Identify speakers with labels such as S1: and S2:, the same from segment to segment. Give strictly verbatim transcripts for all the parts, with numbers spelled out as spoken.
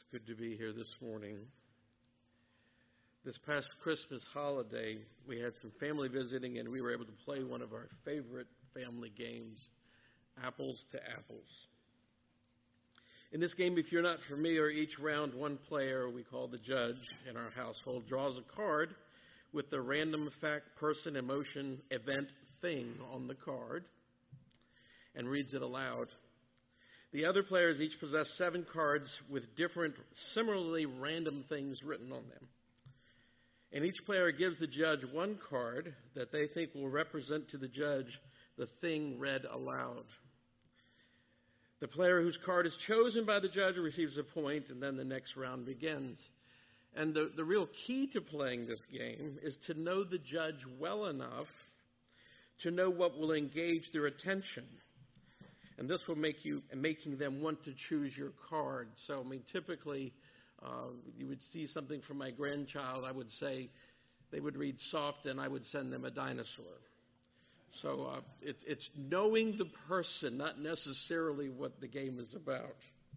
S1: Good to be here this morning. This past Christmas holiday, we had some family visiting, and we were able to play one of our favorite family games, Apples to Apples. In this game, if you're not familiar, each round one player, we call the judge in our household, draws a card with the random fact, person, emotion, event, thing on the card and reads it aloud. The other players each possess seven cards with different, similarly random things written on them. And each player gives the judge one card that they think will represent to the judge the thing read aloud. The player whose card is chosen by the judge receives a point, and then the next round begins. And the, the real key to playing this game is to know the judge well enough to know what will engage their attention. And this will make you, making them want to choose your card. So, I mean, typically, uh, you would see something from my grandchild. I would say they would read soft, and I would send them a dinosaur. So uh, it's, it's knowing the person, not necessarily what the game is about.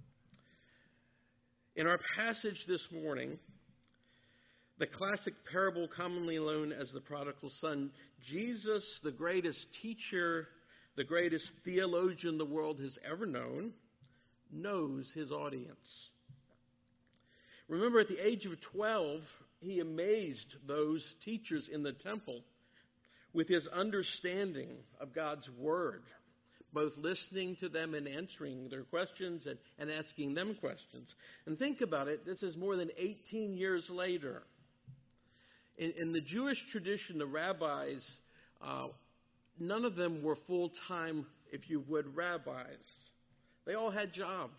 S1: In our passage this morning, the classic parable commonly known as the prodigal son, Jesus, the greatest teacher, the greatest theologian the world has ever known, knows his audience. Remember, at the age of twelve, he amazed those teachers in the temple with his understanding of God's word, both listening to them and answering their questions and, and asking them questions. And think about it, this is more than eighteen years later. In, in the Jewish tradition, the rabbis, uh, none of them were full-time, if you would, rabbis. They all had jobs.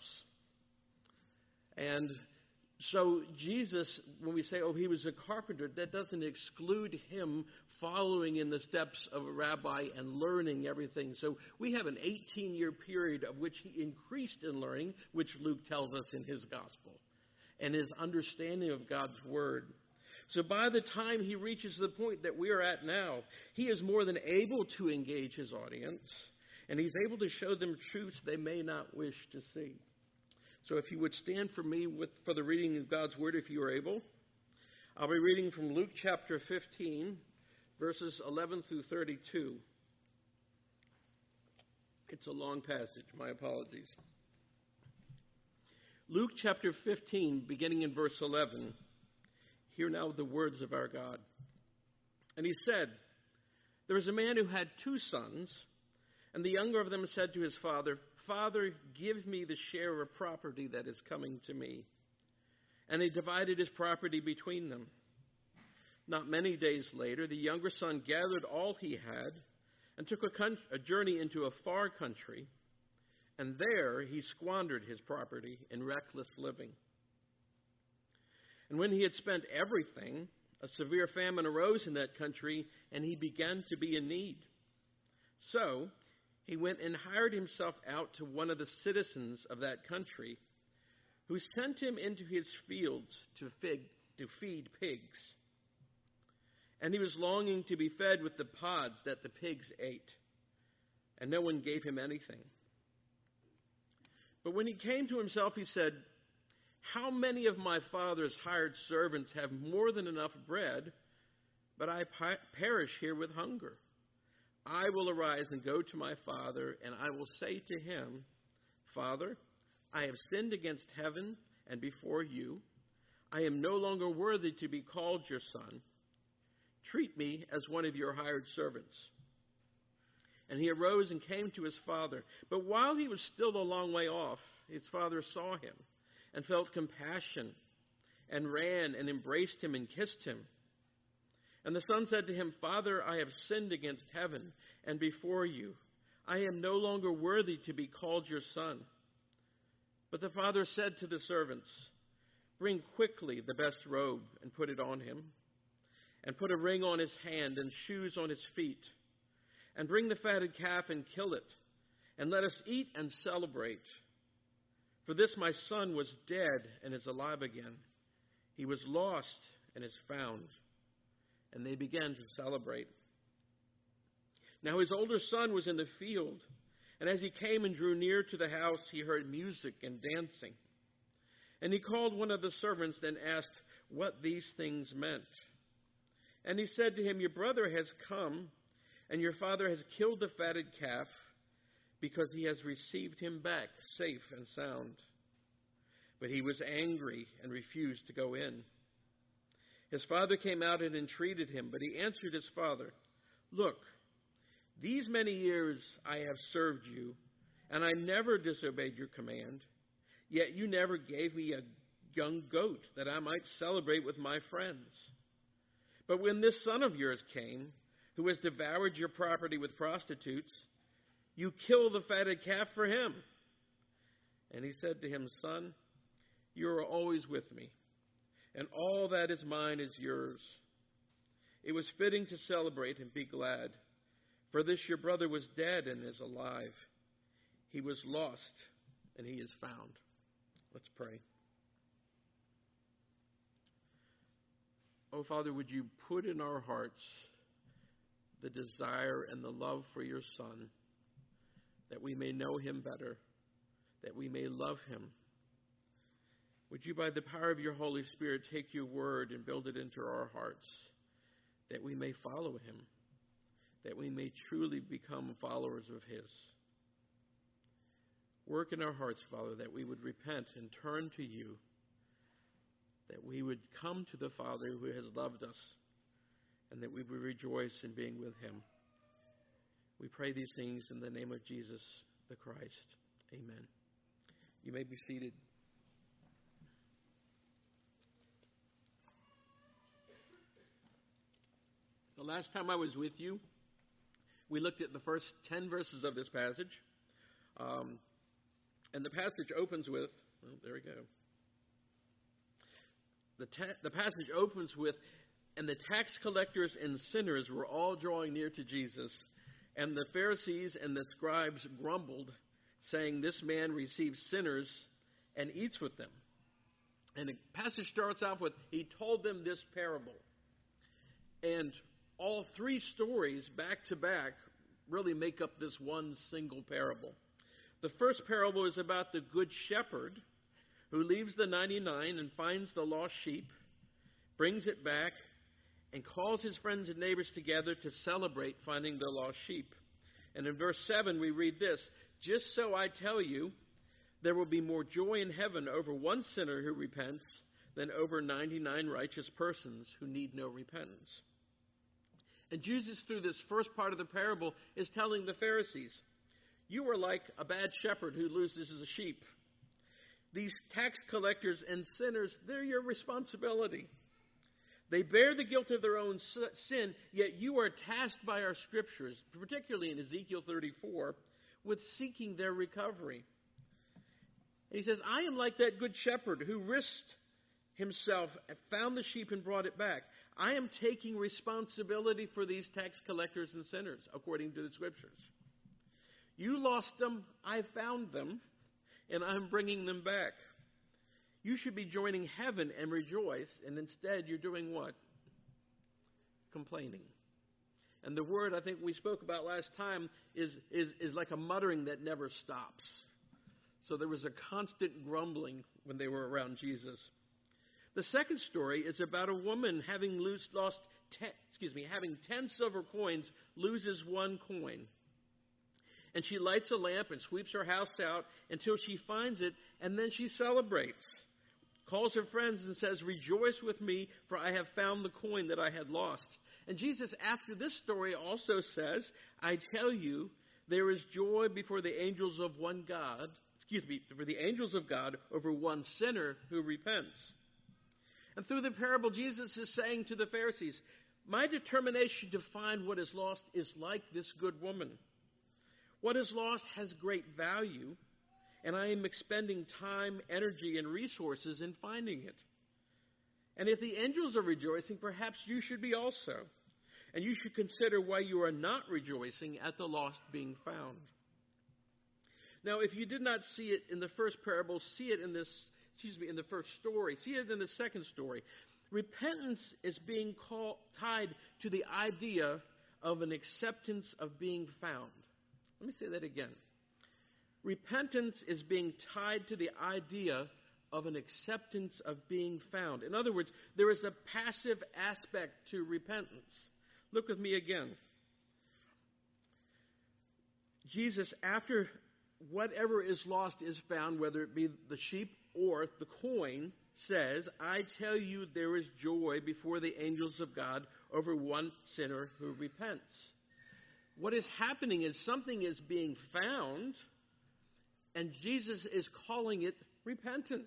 S1: And so Jesus, when we say, oh, he was a carpenter, that doesn't exclude him following in the steps of a rabbi and learning everything. So we have an eighteen-year period of which he increased in learning, which Luke tells us in his gospel, and his understanding of God's word. So by the time he reaches the point that we are at now, he is more than able to engage his audience, and he's able to show them truths they may not wish to see. So if you would stand for me with, for the reading of God's word, if you are able. I'll be reading from Luke chapter fifteen, verses eleven through thirty-two. It's a long passage. My apologies. Luke chapter fifteen, beginning in verse eleven. Hear now the words of our God. And he said, there was a man who had two sons, and the younger of them said to his father, Father, give me the share of property that is coming to me. And they divided his property between them. Not many days later, the younger son gathered all he had and took a, con- a journey into a far country, and there he squandered his property in reckless living. And when he had spent everything, a severe famine arose in that country, and he began to be in need. So he went and hired himself out to one of the citizens of that country, who sent him into his fields to, fig, to feed pigs. And he was longing to be fed with the pods that the pigs ate, and no one gave him anything. But when he came to himself, he said, how many of my father's hired servants have more than enough bread, but I perish here with hunger? I will arise and go to my father, and I will say to him, Father, I have sinned against heaven and before you. I am no longer worthy to be called your son. Treat me as one of your hired servants. And he arose and came to his father. But while he was still a long way off, his father saw him and felt compassion and ran and embraced him and kissed him. And the son said to him, Father, I have sinned against heaven and before you. I am no longer worthy to be called your son. But the father said to the servants, bring quickly the best robe and put it on him, and put a ring on his hand and shoes on his feet, and bring the fatted calf and kill it, and let us eat and celebrate. For this my son was dead and is alive again. He was lost and is found. And they began to celebrate. Now his older son was in the field, and as he came and drew near to the house, he heard music and dancing. And he called one of the servants and asked what these things meant. And he said to him, your brother has come, and your father has killed the fatted calf, because he has received him back safe and sound. But he was angry and refused to go in. His father came out and entreated him, but he answered his father, look, these many years I have served you, and I never disobeyed your command. Yet you never gave me a young goat that I might celebrate with my friends. But when this son of yours came, who has devoured your property with prostitutes, you kill the fatted calf for him. And he said to him, son, you are always with me, and all that is mine is yours. It was fitting to celebrate and be glad, for this your brother was dead and is alive. He was lost, and he is found. Let's pray. Oh, Father, would you put in our hearts the desire and the love for your Son, that we may know him better, that we may love him. Would you, by the power of your Holy Spirit, take your word and build it into our hearts, that we may follow him, that we may truly become followers of his. Work in our hearts, Father, that we would repent and turn to you, that we would come to the Father who has loved us, and that we would rejoice in being with him. We pray these things in the name of Jesus the Christ. Amen. You may be seated. The last time I was with you, we looked at the first ten verses of this passage. Um, and the passage opens with, oh, there we go. The, ta- the passage opens with, and the tax collectors and sinners were all drawing near to Jesus, and the Pharisees and the scribes grumbled, saying, this man receives sinners and eats with them. And the passage starts off with, he told them this parable. And all three stories back to back really make up this one single parable. The first parable is about the good shepherd who leaves the ninety-nine and finds the lost sheep, brings it back, and calls his friends and neighbors together to celebrate finding the lost sheep. And in verse seven we read this, just so I tell you, there will be more joy in heaven over one sinner who repents than over ninety-nine righteous persons who need no repentance. And Jesus, through this first part of the parable, is telling the Pharisees, you are like a bad shepherd who loses his sheep. These tax collectors and sinners, they're your responsibility. They bear the guilt of their own sin, yet you are tasked by our scriptures, particularly in Ezekiel thirty-four, with seeking their recovery. And he says, I am like that good shepherd who risked himself, found the sheep and brought it back. I am taking responsibility for these tax collectors and sinners, according to the scriptures. You lost them, I found them, and I'm bringing them back. You should be joining heaven and rejoice, and instead you're doing what? Complaining. And the word I think we spoke about last time is, is, is like a muttering that never stops. So there was a constant grumbling when they were around Jesus. The second story is about a woman having lost, lost ten, excuse me, having ten silver coins, loses one coin. And she lights a lamp and sweeps her house out until she finds it, and then she celebrates. Calls her friends and says, rejoice with me, for I have found the coin that I had lost. And Jesus, after this story, also says, I tell you, there is joy before the angels of one God, excuse me, for the angels of God over one sinner who repents. And through the parable, Jesus is saying to the Pharisees, my determination to find what is lost is like this good woman. What is lost has great value, and I am expending time, energy, and resources in finding it. And if the angels are rejoicing, perhaps you should be also. And you should consider why you are not rejoicing at the lost being found. Now, if you did not see it in the first parable, see it in this, excuse me, in the first story. See it in the second story. Repentance is being called, tied to the idea of an acceptance of being found. Let me say that again. Repentance is being tied to the idea of an acceptance of being found. In other words, there is a passive aspect to repentance. Look with me again. Jesus, after whatever is lost is found, whether it be the sheep or the coin, says, I tell you there is joy before the angels of God over one sinner who repents. What is happening is something is being found, and Jesus is calling it repentance.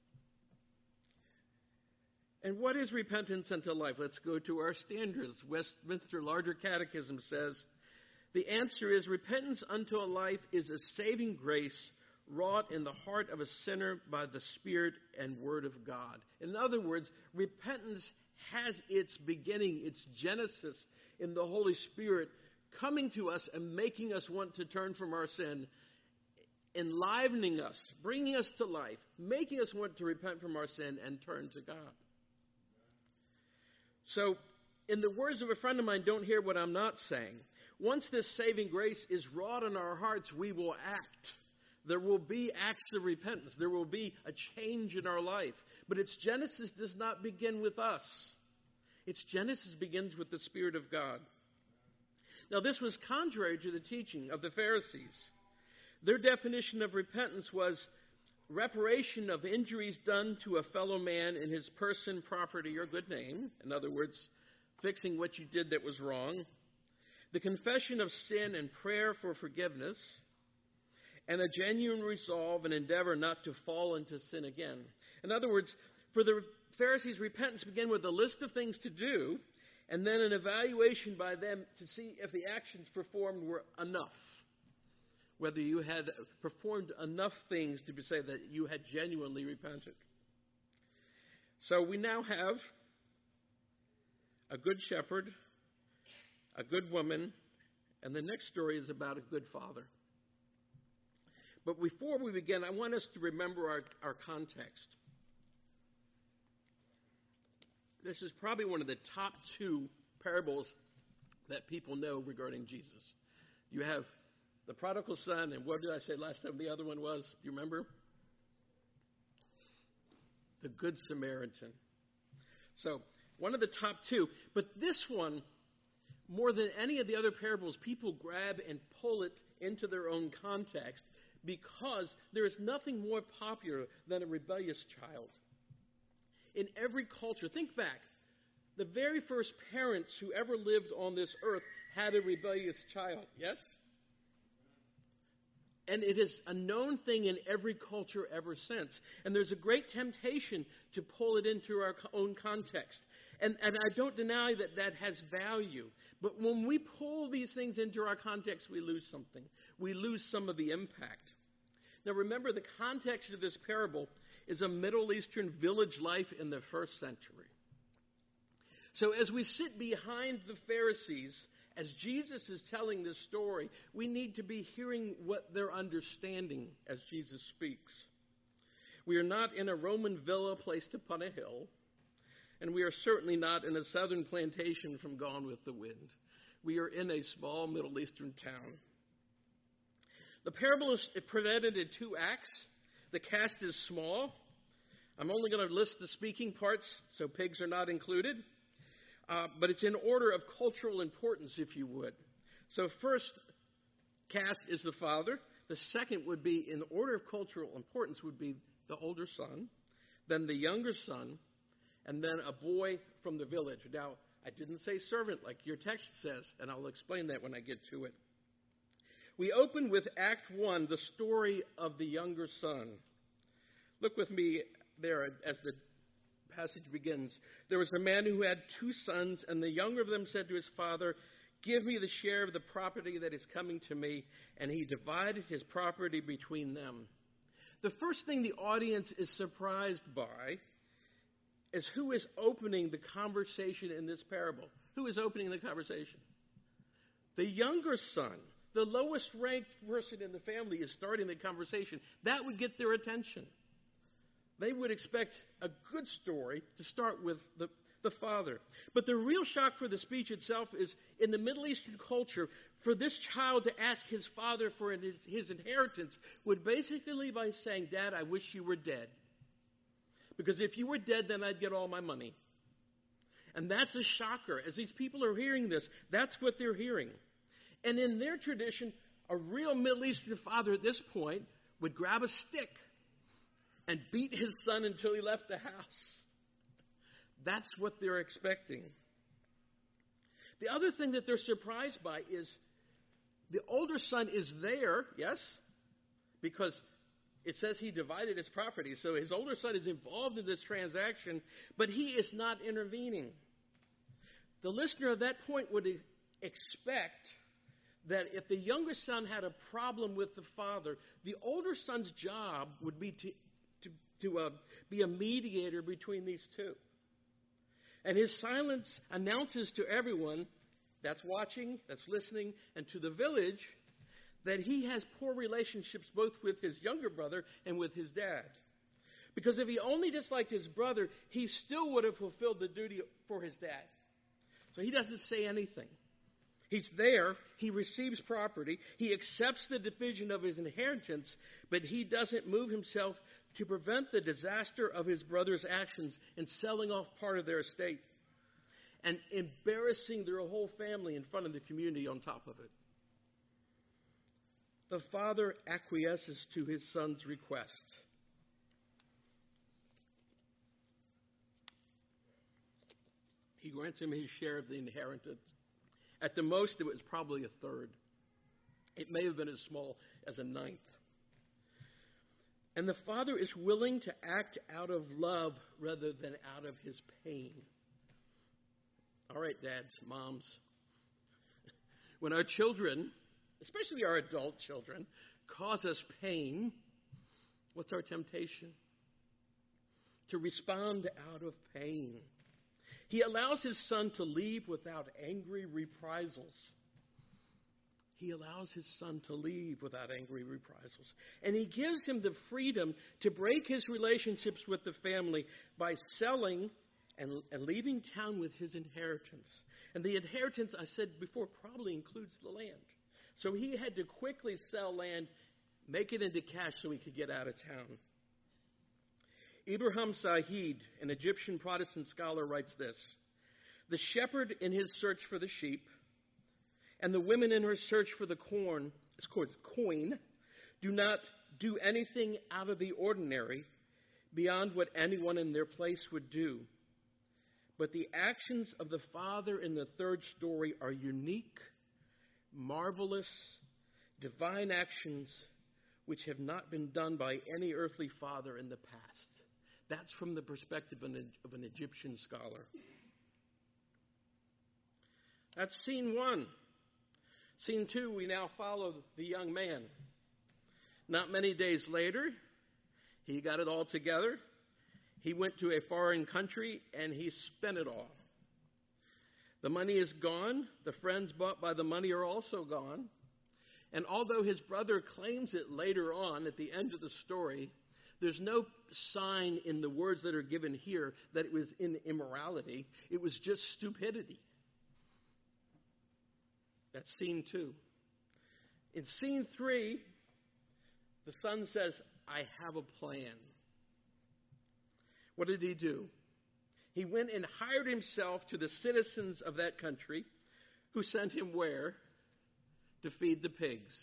S1: And what is repentance unto life? Let's go to our standards. Westminster Larger Catechism says, the answer is repentance unto a life is a saving grace wrought in the heart of a sinner by the Spirit and Word of God. In other words, repentance has its beginning, its genesis in the Holy Spirit coming to us and making us want to turn from our sin, enlivening us, bringing us to life, making us want to repent from our sin and turn to God. So, in the words of a friend of mine, don't hear what I'm not saying. Once this saving grace is wrought in our hearts, we will act. There will be acts of repentance. There will be a change in our life. But its genesis does not begin with us. Its genesis begins with the Spirit of God. Now, this was contrary to the teaching of the Pharisees. Their definition of repentance was reparation of injuries done to a fellow man in his person, property, or good name. In other words, fixing what you did that was wrong. The confession of sin and prayer for forgiveness, and a genuine resolve and endeavor not to fall into sin again. In other words, for the Pharisees, repentance began with a list of things to do, and then an evaluation by them to see if the actions performed were enough. Whether you had performed enough things to say that you had genuinely repented. So we now have a good shepherd, a good woman, and the next story is about a good father. But before we begin, I want us to remember our, our context. This is probably one of the top two parables that people know regarding Jesus. You have the prodigal son, and what did I say last time the other one was? Do you remember? The Good Samaritan. So, one of the top two. But this one, more than any of the other parables, people grab and pull it into their own context because there is nothing more popular than a rebellious child. In every culture, think back. The very first parents who ever lived on this earth had a rebellious child. Yes? And it is a known thing in every culture ever since. And there's a great temptation to pull it into our own context. And, and I don't deny that that has value. But when we pull these things into our context, we lose something. We lose some of the impact. Now remember, the context of this parable is a Middle Eastern village life in the first century. So as we sit behind the Pharisees, as Jesus is telling this story, we need to be hearing what they're understanding as Jesus speaks. We are not in a Roman villa placed upon a hill, and we are certainly not in a southern plantation from Gone with the Wind. We are in a small Middle Eastern town. The parable is presented in two acts. The cast is small. I'm only going to list the speaking parts, so pigs are not included. Uh, but it's in order of cultural importance, if you would. So first cast is the father. The second would be, in order of cultural importance, would be the older son, then the younger son, and then a boy from the village. Now, I didn't say servant like your text says, and I'll explain that when I get to it. We open with Act one, the story of the younger son. Look with me there as the passage begins. There was a man who had two sons, and the younger of them said to his father, "Give me the share of the property that is coming to me." And he divided his property between them. The first thing the audience is surprised by is who is opening the conversation in this parable. Who is opening the conversation? The younger son, the lowest ranked person in the family, is starting the conversation. That would get their attention. They would expect a good story to start with the, the father. But the real shock for the speech itself is, in the Middle Eastern culture, for this child to ask his father for his, his inheritance would basically be saying, "Dad, I wish you were dead." because if you were dead, then I'd get all my money. And that's a shocker. As these people are hearing this, that's what they're hearing. And in their tradition, a real Middle Eastern father at this point would grab a stick and beat his son until he left the house. That's what they're expecting. The other thing that they're surprised by is the older son is there, yes, because it says he divided his property. So his older son is involved in this transaction, but he is not intervening. The listener at that point would expect that if the younger son had a problem with the father, the older son's job would be to, to, to uh, be a mediator between these two. And his silence announces to everyone that's watching, that's listening, and to the village that he has poor relationships both with his younger brother and with his dad. Because if he only disliked his brother, he still would have fulfilled the duty for his dad. So he doesn't say anything. He's there. He receives property. He accepts the division of his inheritance, but he doesn't move himself to prevent the disaster of his brother's actions in selling off part of their estate and embarrassing their whole family in front of the community on top of it. The father acquiesces to his son's request. He grants him his share of the inheritance. At the most, it was probably a third. It may have been as small as a ninth. And the father is willing to act out of love rather than out of his pain. All right, dads, moms. When our children, especially our adult children, cause us pain, what's our temptation? To respond out of pain. He allows his son to leave without angry reprisals. He allows his son to leave without angry reprisals. And he gives him the freedom to break his relationships with the family by selling and, and leaving town with his inheritance. And the inheritance, I said before, probably includes the land. So he had to quickly sell land, make it into cash so he could get out of town. Ibrahim Sahid, an Egyptian Protestant scholar, writes this: "The shepherd in his search for the sheep and the women in her search for the corn, of course, coin, do not do anything out of the ordinary beyond what anyone in their place would do. But the actions of the father in the third story are unique, marvelous, divine actions which have not been done by any earthly father in the past." That's from the perspective of an, of an Egyptian scholar. That's scene one. Scene two, we now follow the young man. Not many days later, he got it all together. He went to a foreign country and he spent it all. The money is gone. The friends bought by the money are also gone. And although his brother claims it later on at the end of the story, there's no sign in the words that are given here that it was in immorality. It was just stupidity. That's scene two. In scene three, the son says, "I have a plan." What did he do? He went and hired himself to the citizens of that country, who sent him where? To feed the pigs.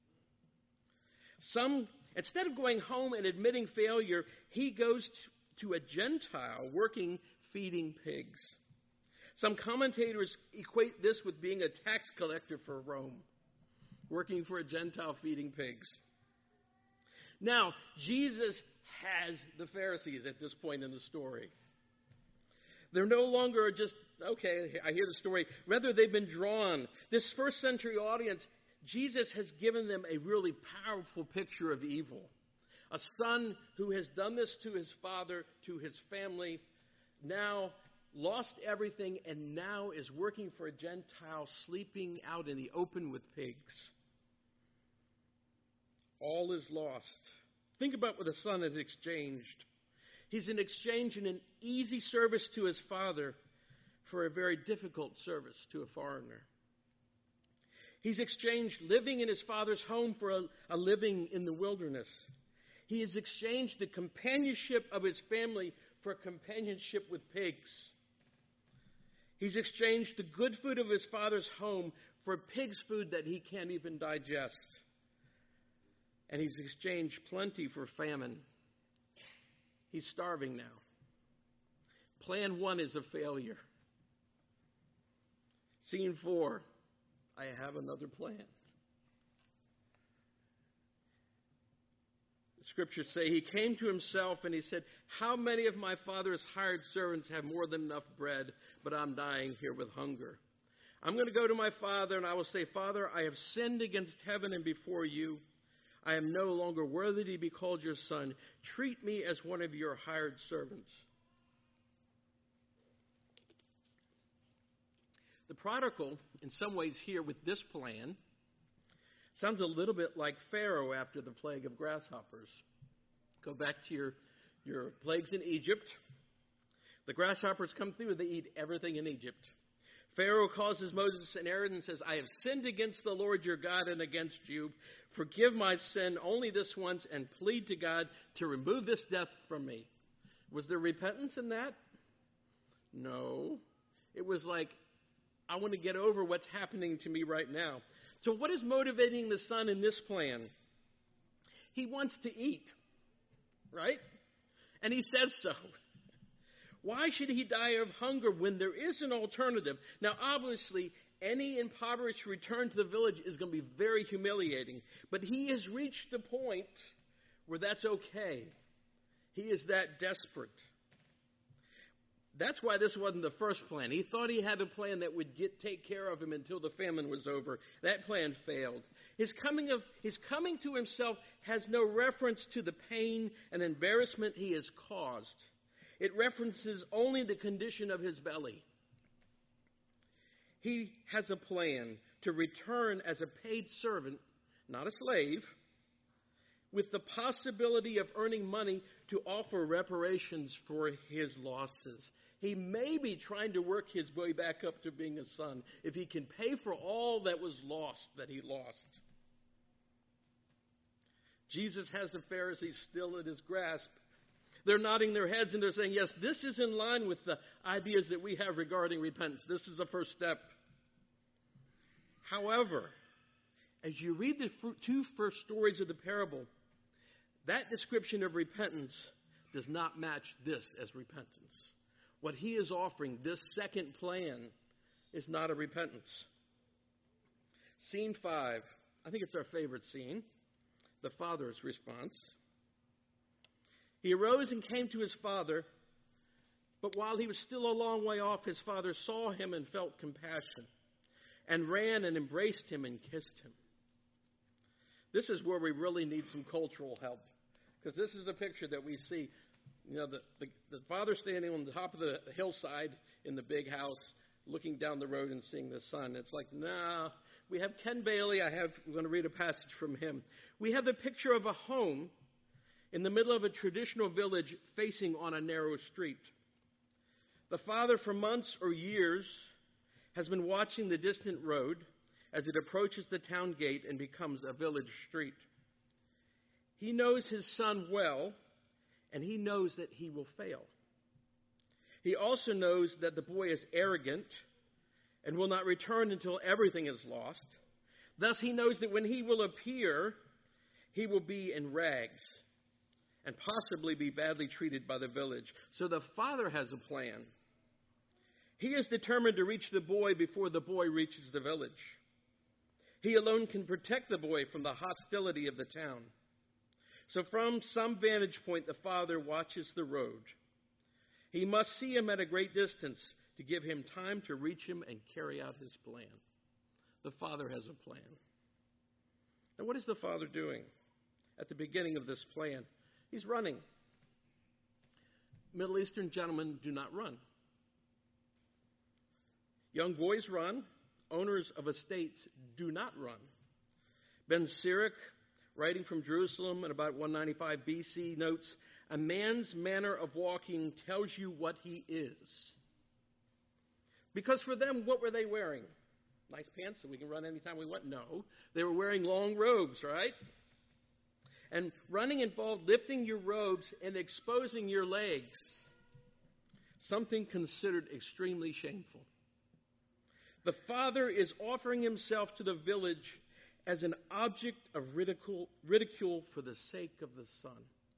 S1: Some, instead of going home and admitting failure, he goes to, to a Gentile working feeding pigs. Some commentators equate this with being a tax collector for Rome, working for a Gentile feeding pigs. Now, Jesus has the Pharisees at this point in the story. They're no longer just, okay, I hear the story. Rather, they've been drawn. This first century audience, Jesus has given them a really powerful picture of evil. A son who has done this to his father, to his family, now lost everything and now is working for a Gentile, sleeping out in the open with pigs. All is lost. Think about what the son has exchanged. He's in exchange in an easy service to his father for a very difficult service to a foreigner. He's exchanged living in his father's home for a, a living in the wilderness. He has exchanged the companionship of his family for companionship with pigs. He's exchanged the good food of his father's home for pig's food that he can't even digest. And he's exchanged plenty for famine. He's starving now. Plan one is a failure. Scene four, I have another plan. The scriptures say he came to himself and he said, how many of my father's hired servants have more than enough bread, but I'm dying here with hunger? I'm going to go to my father and I will say, Father, I have sinned against heaven and before you. I am no longer worthy to be called your son. Treat me as one of your hired servants. The prodigal, in some ways here with this plan, sounds a little bit like Pharaoh after the plague of grasshoppers. Go back to your, your plagues in Egypt. The grasshoppers come through, they eat everything in Egypt. Pharaoh causes Moses and Aaron and says, I have sinned against the Lord your God and against you. Forgive my sin only this once and plead to God to remove this death from me. Was there repentance in that? No. It was like, I want to get over what's happening to me right now. So what is motivating the son in this plan? He wants to eat, right? And he says so. Why should he die of hunger when there is an alternative? Now, obviously, any impoverished return to the village is going to be very humiliating. But he has reached the point where that's okay. He is that desperate. That's why this wasn't the first plan. He thought he had a plan that would get take care of him until the famine was over. That plan failed. His coming of his coming to himself has no reference to the pain and embarrassment he has caused. It references only the condition of his belly. He has a plan to return as a paid servant, not a slave, with the possibility of earning money to offer reparations for his losses. He may be trying to work his way back up to being a son if he can pay for all that was lost, that he lost. Jesus has the Pharisees still in his grasp. They're nodding their heads and they're saying, yes, this is in line with the ideas that we have regarding repentance. This is the first step. However, as you read the two first stories of the parable, that description of repentance does not match this as repentance. What he is offering, this second plan, is not a repentance. Scene five. I think it's our favorite scene. The father's response. He arose and came to his father, but while he was still a long way off, his father saw him and felt compassion, and ran and embraced him and kissed him. This is where we really need some cultural help, because this is the picture that we see. You know, the, the, the father standing on the top of the hillside in the big house, looking down the road and seeing the son. It's like, nah. We have Ken Bailey. I have, I'm going to read a passage from him. We have the picture of a home in the middle of a traditional village facing on a narrow street. The father, for months or years, has been watching the distant road as it approaches the town gate and becomes a village street. He knows his son well, and he knows that he will fail. He also knows that the boy is arrogant and will not return until everything is lost. Thus, he knows that when he will appear, he will be in rags and possibly be badly treated by the village. So the father has a plan. He is determined to reach the boy before the boy reaches the village. He alone can protect the boy from the hostility of the town. So from some vantage point, the father watches the road. He must see him at a great distance to give him time to reach him and carry out his plan. The father has a plan. And what is the father doing at the beginning of this plan? He's running. Middle Eastern gentlemen do not run. Young boys run. Owners of estates do not run. Ben Sirach, writing from Jerusalem in about one ninety-five B C, notes, a man's manner of walking tells you what he is. Because for them, what were they wearing? Nice pants so we can run anytime we want? No. They were wearing long robes, right? And running involved lifting your robes and exposing your legs, something considered extremely shameful. The father is offering himself to the village as an object of ridicule, ridicule for the sake of the son.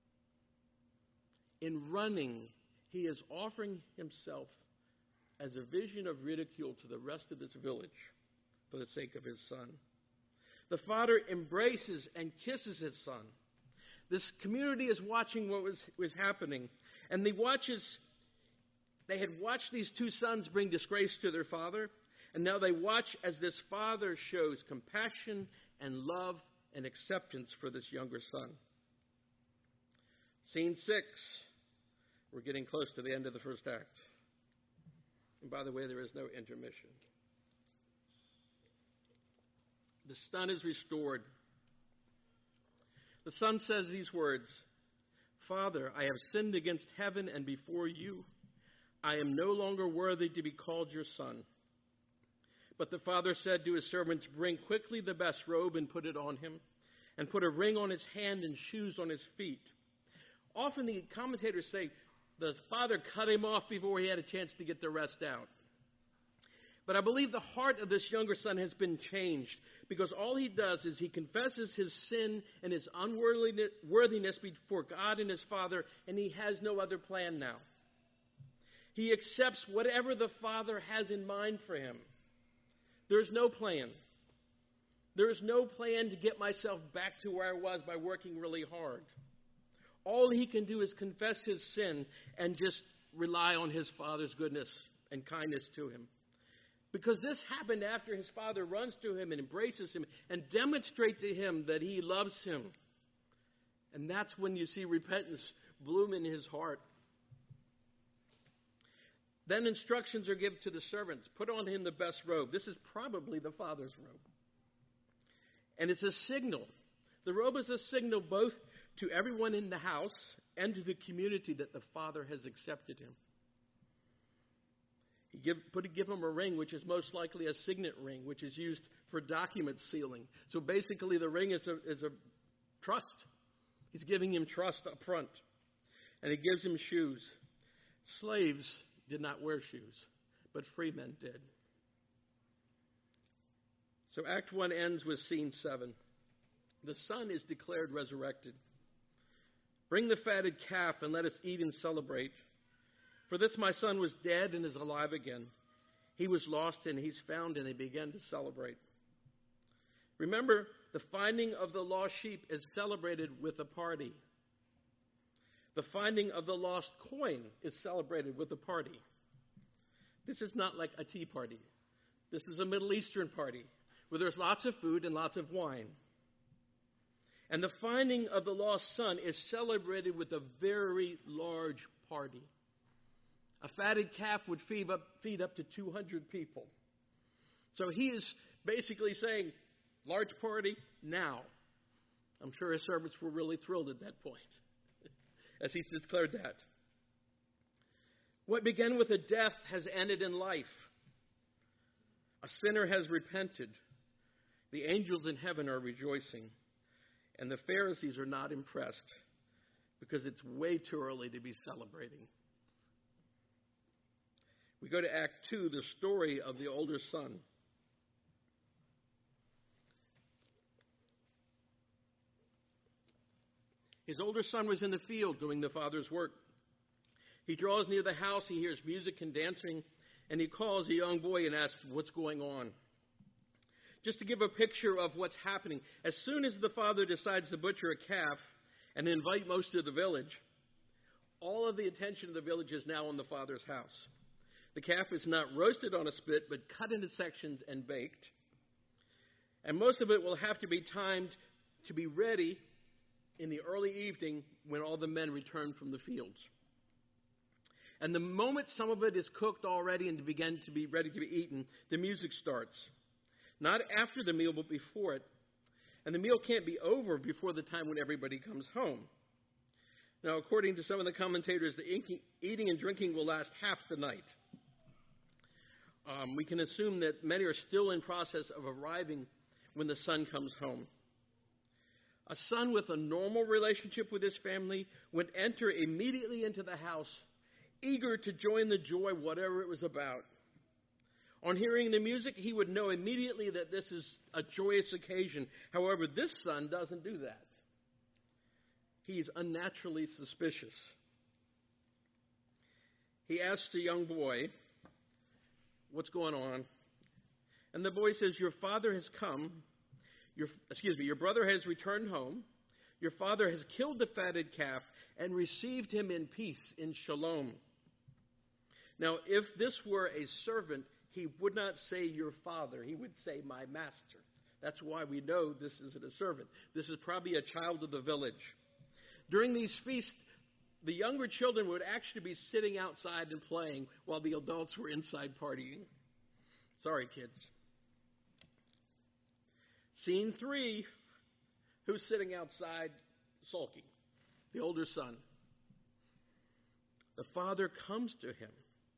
S1: In running, he is offering himself as a vision of ridicule to the rest of this village for the sake of his son. The father embraces and kisses his son. This community is watching what was, was happening. And they watches, they had watched these two sons bring disgrace to their father. And now they watch as this father shows compassion and love and acceptance for this younger son. Scene six. We're getting close to the end of the first act. And by the way, there is no intermission. The son is restored. The son says these words, "Father, I have sinned against heaven and before you. I am no longer worthy to be called your son." But the father said to his servants, "Bring quickly the best robe and put it on him, and put a ring on his hand and shoes on his feet." Often the commentators say the father cut him off before he had a chance to get the rest out. But I believe the heart of this younger son has been changed, because all he does is he confesses his sin and his unworthiness before God and his father, and he has no other plan now. He accepts whatever the father has in mind for him. There's no plan. There is no plan to get myself back to where I was by working really hard. All he can do is confess his sin and just rely on his father's goodness and kindness to him. Because this happened after his father runs to him and embraces him and demonstrates to him that he loves him. And that's when you see repentance bloom in his heart. Then instructions are given to the servants. Put on him the best robe. This is probably the father's robe. And it's a signal. The robe is a signal both to everyone in the house and to the community that the father has accepted him. He give, put, give him a ring, which is most likely a signet ring, which is used for document sealing. So basically the ring is a, is a trust. He's giving him trust up front. And he gives him shoes. Slaves did not wear shoes, but free men did. So Act one ends with scene seven. The son is declared resurrected. Bring the fatted calf and let us eat and celebrate. For this my son was dead and is alive again. He was lost and he's found, and they began to celebrate. Remember, the finding of the lost sheep is celebrated with a party. The finding of the lost coin is celebrated with a party. This is not like a tea party. This is a Middle Eastern party where there's lots of food and lots of wine. And the finding of the lost son is celebrated with a very large party. A fatted calf would feed up, feed up to two hundred people. So he is basically saying, large party now. I'm sure his servants were really thrilled at that point, as he declared that. What began with a death has ended in life. A sinner has repented. The angels in heaven are rejoicing. And the Pharisees are not impressed, because it's way too early to be celebrating. We go to Act two, the story of the older son. His older son was in the field doing the father's work. He draws near the house, he hears music and dancing, and he calls a young boy and asks, "What's going on?" Just to give a picture of what's happening, as soon as the father decides to butcher a calf and invite most of the village, all of the attention of the village is now on the father's house. The calf is not roasted on a spit, but cut into sections and baked. And most of it will have to be timed to be ready in the early evening when all the men return from the fields. And the moment some of it is cooked already and begin to be ready to be eaten, the music starts. Not after the meal, but before it. And the meal can't be over before the time when everybody comes home. Now, according to some of the commentators, the eating and drinking will last half the night. Um, we can assume that many are still in process of arriving when the son comes home. A son with a normal relationship with his family would enter immediately into the house, eager to join the joy, whatever it was about. On hearing the music, he would know immediately that this is a joyous occasion. However, this son doesn't do that. He's unnaturally suspicious. He asks the young boy, "What's going on?" And the boy says, "Your father has come. Your, excuse me, your brother has returned home. Your father has killed the fatted calf and received him in peace, in shalom." Now, if this were a servant, he would not say your father. He would say my master. That's why we know this isn't a servant. This is probably a child of the village. During these feasts, the younger children would actually be sitting outside and playing while the adults were inside partying. Sorry, kids. Scene three. Who's sitting outside sulking? The older son. The father comes to him.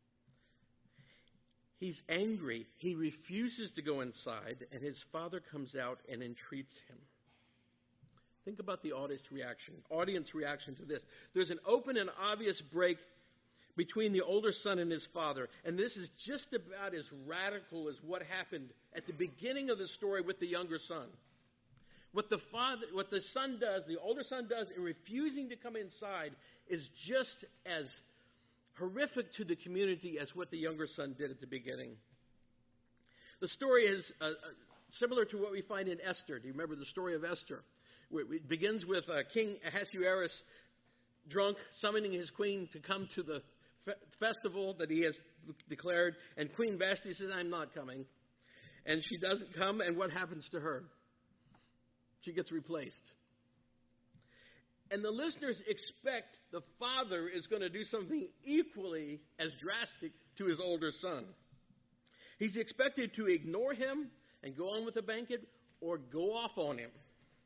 S1: He's angry. He refuses to go inside, and his father comes out and entreats him. Think about the audience reaction. Audience reaction to this. There's an open and obvious break between the older son and his father, and this is just about as radical as what happened at the beginning of the story with the younger son. What the father, what the son does, the older son does in refusing to come inside is just as horrific to the community as what the younger son did at the beginning. The story is uh, uh, similar to what we find in Esther. Do you remember the story of Esther? It begins with uh, King Ahasuerus drunk, summoning his queen to come to the fe- festival that he has declared. And Queen Vashti says, "I'm not coming." And she doesn't come, and what happens to her? She gets replaced. And the listeners expect the father is going to do something equally as drastic to his older son. He's expected to ignore him and go on with the banquet or go off on him.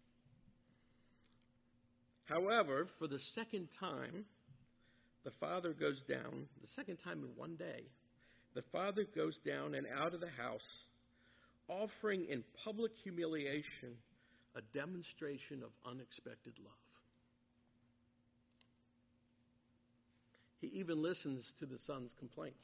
S1: However, for the second time, the father goes down, the second time in one day, the father goes down and out of the house, offering in public humiliation a demonstration of unexpected love. He even listens to the son's complaints.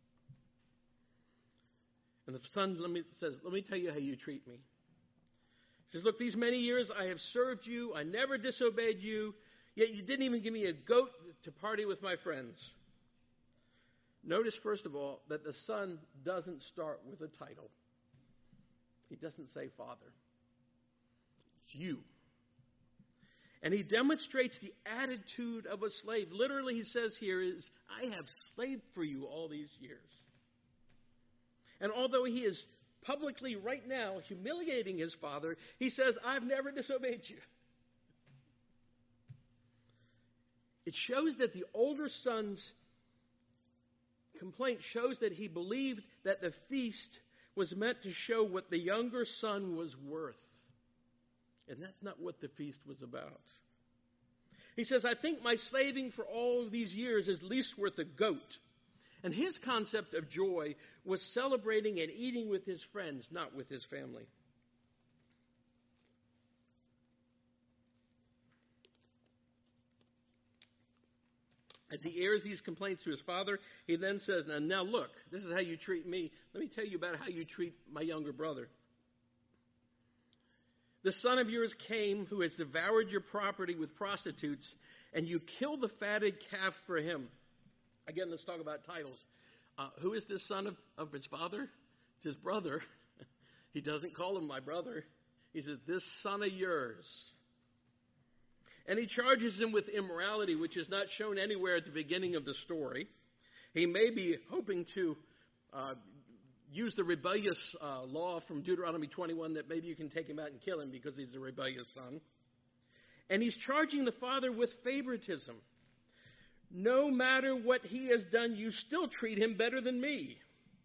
S1: And the son let me, says, "Let me tell you how you treat me." He says, "Look, these many years I have served you. I never disobeyed you. Yet you didn't even give me a goat to party with my friends." Notice, first of all, that the son doesn't start with a title. He doesn't say father. It's you. And he demonstrates the attitude of a slave. Literally, he says here is, "I have slaved for you all these years." And although he is publicly right now humiliating his father, he says, "I've never disobeyed you." It shows that the older son's complaint shows that he believed that the feast was meant to show what the younger son was worth. And that's not what the feast was about. He says, "I think my slaving for all of these years is least worth a goat." And his concept of joy was celebrating and eating with his friends, not with his family. As he airs these complaints to his father, he then says, now, now look, this is how you treat me. Let me tell you about how you treat my younger brother. "The son of yours came who has devoured your property with prostitutes, and you killed the fatted calf for him." Again, let's talk about titles. Uh, who is this son of, of his father? It's his brother. He doesn't call him my brother. He says, "This son of yours." And he charges him with immorality, which is not shown anywhere at the beginning of the story. He may be hoping to uh, use the rebellious uh, law from Deuteronomy twenty-one that maybe you can take him out and kill him because he's a rebellious son. And he's charging the father with favoritism. "No matter what he has done, you still treat him better than me."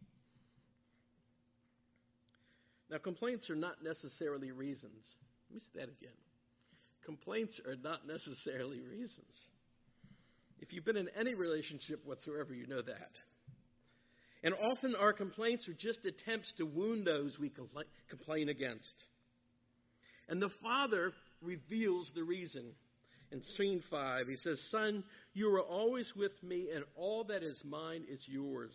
S1: Now, complaints are not necessarily reasons. Let me say that again. Complaints are not necessarily reasons. If you've been in any relationship whatsoever, you know that. And often our complaints are just attempts to wound those we compla- complain against. And the father reveals the reason. In scene five, he says, "Son, you are always with me, and all that is mine is yours."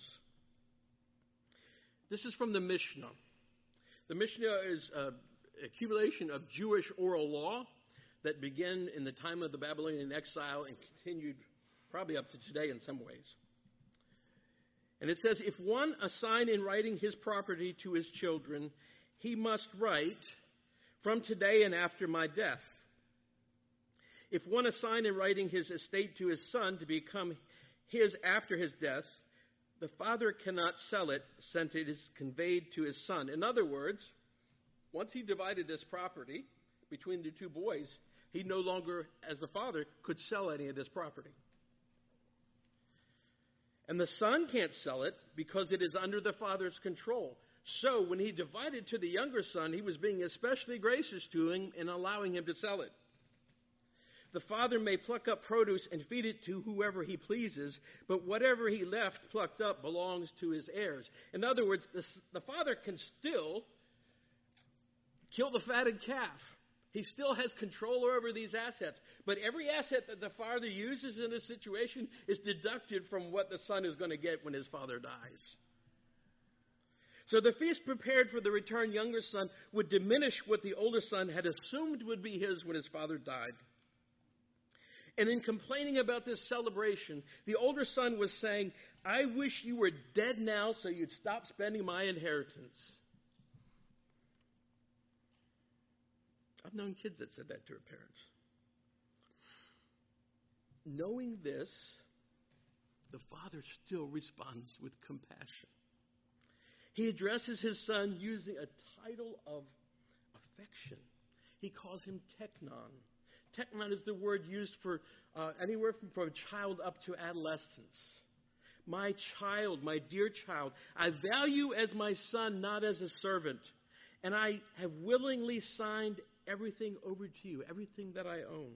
S1: This is from the Mishnah. The Mishnah is an accumulation of Jewish oral law that began in the time of the Babylonian exile and continued probably up to today in some ways. And it says, if one assign in writing his property to his children, he must write, "From today and after my death." If one assign in writing his estate to his son to become his after his death, the father cannot sell it since it is conveyed to his son. In other words, once he divided this property between the two boys, he no longer, as the father, could sell any of this property. And the son can't sell it because it is under the father's control. So when he divided to the younger son, he was being especially gracious to him in allowing him to sell it. The father may pluck up produce and feed it to whoever he pleases, but whatever he left plucked up belongs to his heirs. In other words, the, the father can still kill the fatted calf. He still has control over these assets. But every asset that the father uses in this situation is deducted from what the son is going to get when his father dies. So the feast prepared for the returned younger son would diminish what the older son had assumed would be his when his father died. And in complaining about this celebration, the older son was saying, "I wish you were dead now so you'd stop spending my inheritance." I've known kids that said that to their parents. Knowing this, the father still responds with compassion. He addresses his son using a title of affection. He calls him teknon. Teknon is the word used for uh, anywhere from, from a child up to adolescence. My child, my dear child, I value as my son, not as a servant. And I have willingly signed everything over to you, everything that I own.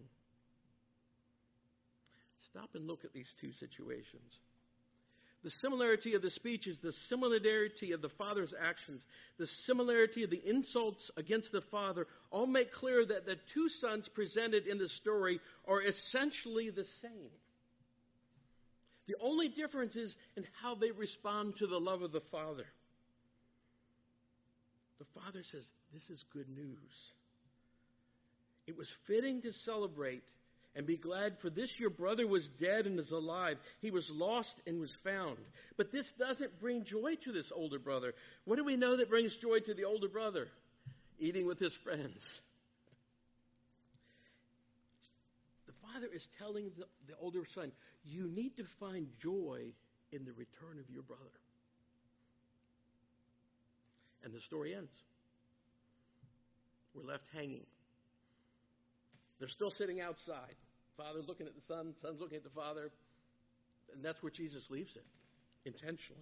S1: Stop and look at these two situations. The similarity of the speech is the similarity of the father's actions. The similarity of the insults against the father all make clear that the two sons presented in the story are essentially the same. The only difference is in how they respond to the love of the father. The father says, "This is good news. It was fitting to celebrate and be glad, for this your brother was dead and is alive. He was lost and was found." But this doesn't bring joy to this older brother. What do we know that brings joy to the older brother? Eating with his friends. The father is telling the, the older son, you need to find joy in the return of your brother. And the story ends. We're left hanging. They're still sitting outside. Father looking at the son, son's looking at the father. And that's where Jesus leaves it, intentionally.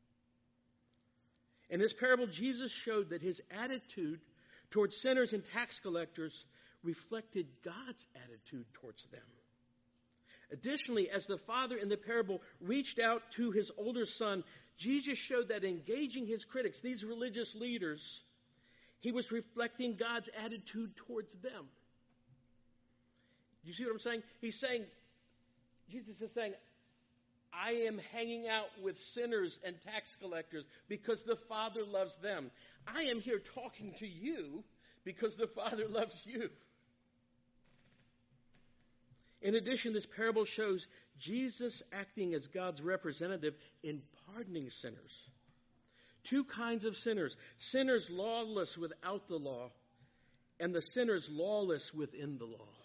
S1: In this parable, Jesus showed that his attitude towards sinners and tax collectors reflected God's attitude towards them. Additionally, as the father in the parable reached out to his older son, Jesus showed that engaging his critics, these religious leaders, he was reflecting God's attitude towards them. You see what I'm saying? He's saying, Jesus is saying, I am hanging out with sinners and tax collectors because the Father loves them. I am here talking to you because the Father loves you. In addition, this parable shows Jesus acting as God's representative in pardoning sinners. Two kinds of sinners. Sinners lawless without the law, and the sinners lawless within the law.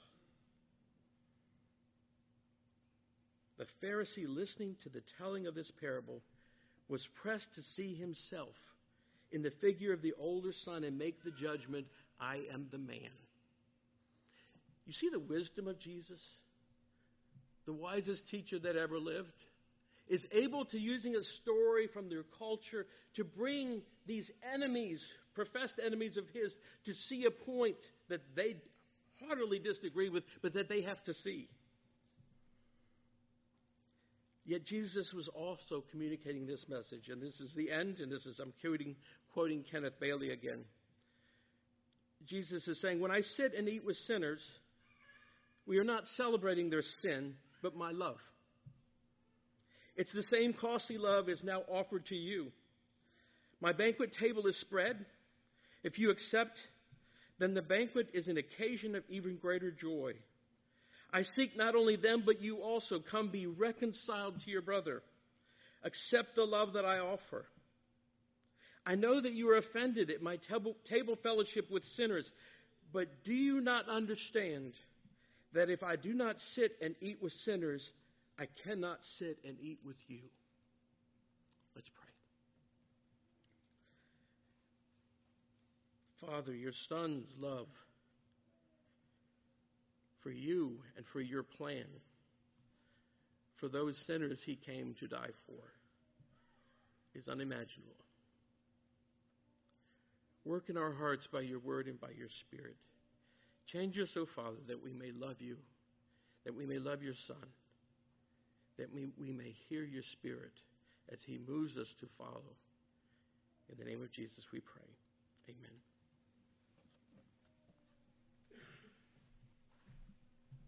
S1: The Pharisee, listening to the telling of this parable, was pressed to see himself in the figure of the older son and make the judgment, I am the man. You see the wisdom of Jesus? The wisest teacher that ever lived is able to, using a story from their culture, to bring these enemies, professed enemies of his, to see a point that they heartily disagree with, but that they have to see. Yet Jesus was also communicating this message, and this is the end, and this is, I'm quoting, quoting Kenneth Bailey again. Jesus is saying, when I sit and eat with sinners, we are not celebrating their sin, but my love. It's the same costly love is now offered to you. My banquet table is spread. If you accept, then the banquet is an occasion of even greater joy. I seek not only them, but you also. Come be reconciled to your brother. Accept the love that I offer. I know that you are offended at my table, table fellowship with sinners, but do you not understand that if I do not sit and eat with sinners, I cannot sit and eat with you? Let's pray. Father, your Son's love for you and for your plan, for those sinners he came to die for, is unimaginable. Work in our hearts by your word and by your Spirit. Change us, O Father, that we may love you, that we may love your Son, that we, we may hear your Spirit as he moves us to follow. In the name of Jesus we pray. Amen.